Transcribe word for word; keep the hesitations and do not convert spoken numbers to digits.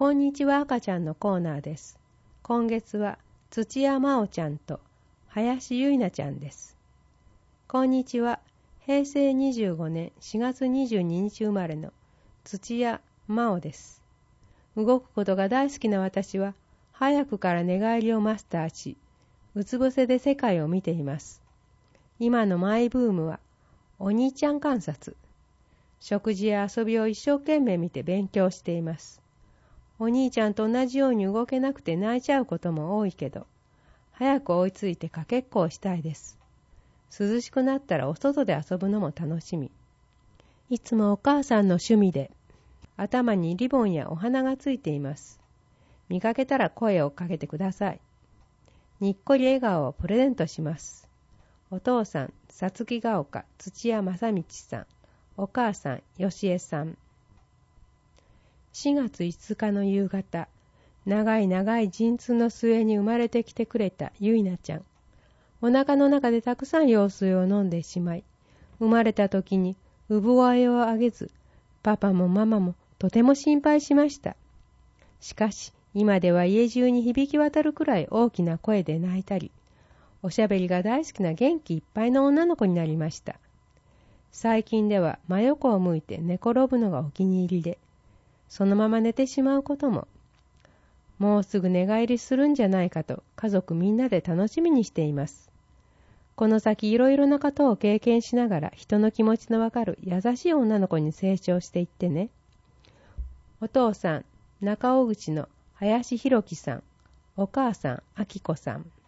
こんにちは赤ちゃんのコーナーです。今月は土屋真央ちゃんと林結菜ちゃんです。こんにちは。へいせいにじゅうごねんしがつにじゅうににち生まれの土屋真央です。動くことが大好きな私は早くから寝返りをマスターし、うつ伏せで世界を見ています。今のマイブームはお兄ちゃん観察。食事や遊びを一生懸命見て勉強しています。お兄ちゃんと同じように動けなくて泣いちゃうことも多いけど、早く追いついてかけっこをしたいです。涼しくなったらお外で遊ぶのも楽しみ。いつもお母さんの趣味で、頭にリボンやお花がついています。見かけたら声をかけてください。にっこり笑顔をプレゼントします。お父さん、さつきが丘、土屋正道さん。お母さん、よしえさん。しがついつかの夕方、長い長い陣痛の末に生まれてきてくれた結菜ちゃん。お腹の中でたくさん羊水を飲んでしまい、生まれた時に産声を上げず、パパもママもとても心配しました。しかし、今では家中に響き渡るくらい大きな声で泣いたり、おしゃべりが大好きな元気いっぱいの女の子になりました。最近では真横を向いて寝転ぶのがお気に入りで、そのまま寝てしまうことも、もうすぐ寝返りするんじゃないかと家族みんなで楽しみにしています。この先いろいろなことを経験しながら人の気持ちのわかる優しい女の子に成長していってね。お父さん、中尾口の林弘樹さん。お母さん、明子さん。